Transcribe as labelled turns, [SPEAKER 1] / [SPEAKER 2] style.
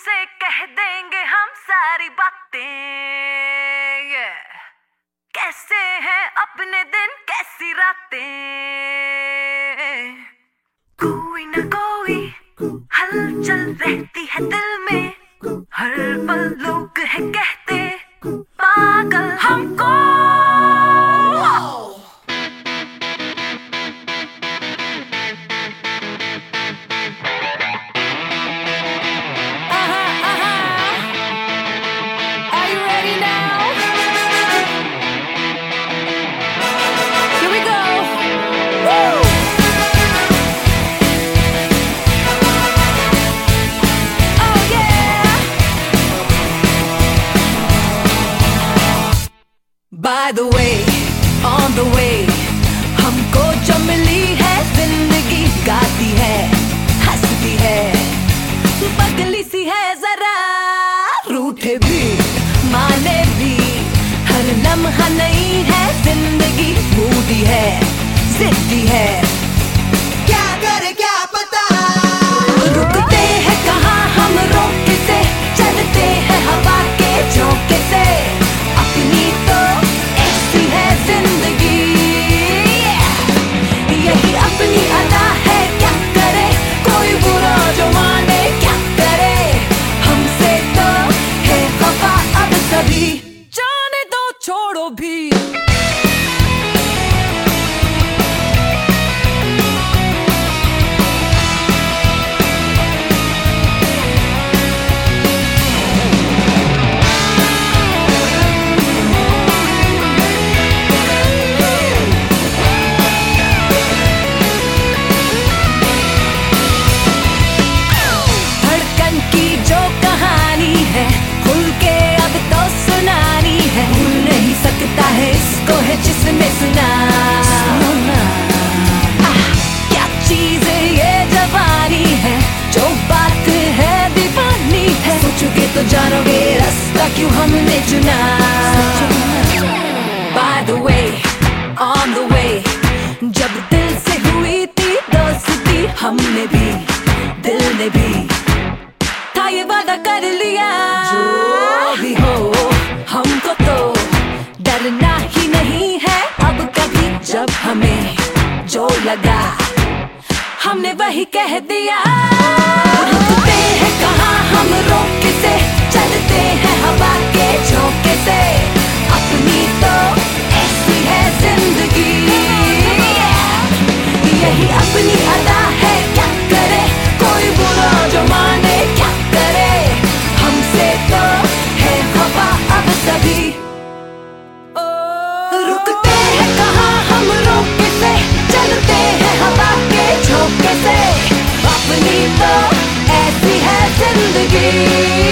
[SPEAKER 1] तुमसे कह देंगे हम सारी बातें। कैसे हैं अपने दिन कैसी रातें, कोई ना कोई हलचल रहती है दिल में, हर पल लोग है कहते पागल हमको।
[SPEAKER 2] By the way, on the way, हमको जो मिली है जिंदगी, गाती है हंसती है, पगली सी है जरा, रूठे भी माने भी, हर लम्हा नहीं है जिंदगी, मूडी है जिद्दी है, क्या करे क्या पता, रुकते हैं कहाँ हम रोके से, चलते हैं हवा के झोंके से, अपनी तो ऐसी है जिंदगी, यही अपनी अदा है, क्या करे कोई बुरा जो माने, क्या करे हमसे तो है खफा अब सभी, जाने दो छोड़ो भी। इसको है जिसने सुना, क्या चीज ये जवानी है, जो बात है दीवानी है, सोचोगे तो जानोगे रास्ता क्यों हमने चुना। By the way, on the way, जब दिल से हुई थी दोस्ती, हमने भी दिल ने भी था ये वादा कर लिया, जो भी हो हमको तो डरना ही नहीं है अब कभी, जब हमें जो लगा हमने वही कह दिया, रुकते हैं कहाँ हम रोके से, चलते हैं हवा के झोंके से, अपनी तो ऐसी है जिंदगी, यही अपनी अदा है, क्या करे कोई बुरा जो माने, क्या करे हमसे तो है खफा अब सभी, रुकते हैं कहाँ हम रोके से, चलते हैं हवा के झोंके से, अपनी तो ऐसी है जिंदगी।